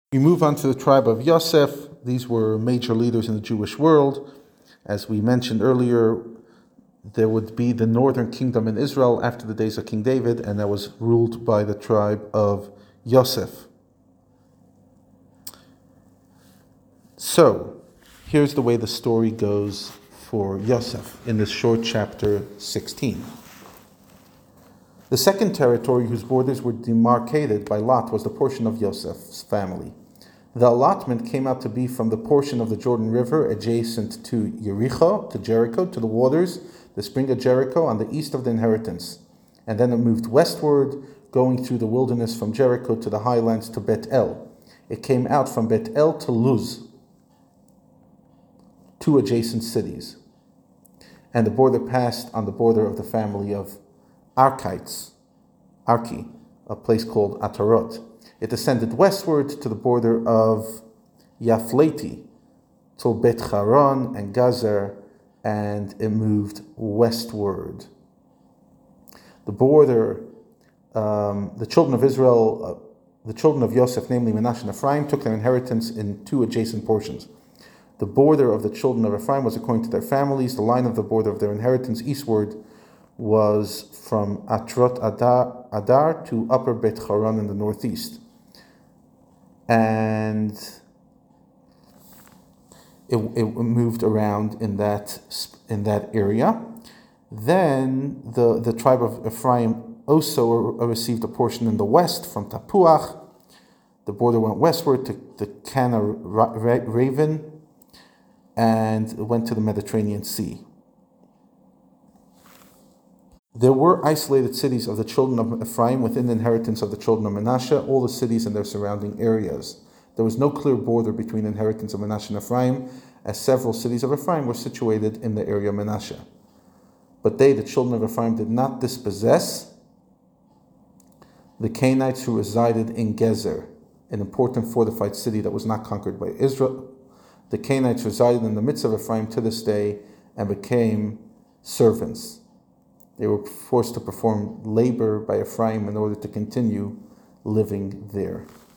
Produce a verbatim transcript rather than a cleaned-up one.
We move on to the tribe of Yosef. These were major leaders in the Jewish world. As we mentioned earlier, there would be the northern kingdom in Israel after the days of King David, and that was ruled by the tribe of Yosef. So, here's the way the story goes for Yosef in this short chapter sixteen. The second territory whose borders were demarcated by lot was the portion of Yosef's family. The allotment came out to be from the portion of the Jordan River adjacent to Jericho, to Jericho, to the waters, the spring of Jericho on the east of the inheritance. And then it moved westward, going through the wilderness from Jericho to the highlands to Bet El. It came out from Bet El to Luz, two adjacent cities. And the border passed on the border of the family of Arkites, Arki, a place called Atarot. It descended westward to the border of Yafleti, till Bet Charon and Gazer, and it moved westward. The border, um, the children of Israel, uh, the children of Yosef, namely Menashe and Ephraim, took their inheritance in two adjacent portions. The border of the children of Ephraim was according to their families. The line of the border of their inheritance eastward was from Atrot Adar, Adar to Upper Bet Charon in the northeast. And it, it moved around in that in that area. Then the, the tribe of Ephraim also received a portion in the west from Tapuach. The border went westward to the Cana Raven and went to the Mediterranean Sea. There were isolated cities of the children of Ephraim within the inheritance of the children of Menashe, all the cities and their surrounding areas. There was no clear border between the inheritance of Menashe and Ephraim, as several cities of Ephraim were situated in the area of Menashe. But they, the children of Ephraim, did not dispossess the Canaanites who resided in Gezer, an important fortified city that was not conquered by Israel. The Canaanites resided in the midst of Ephraim to this day and became servants. They were forced to perform labor by Ephraim in order to continue living there.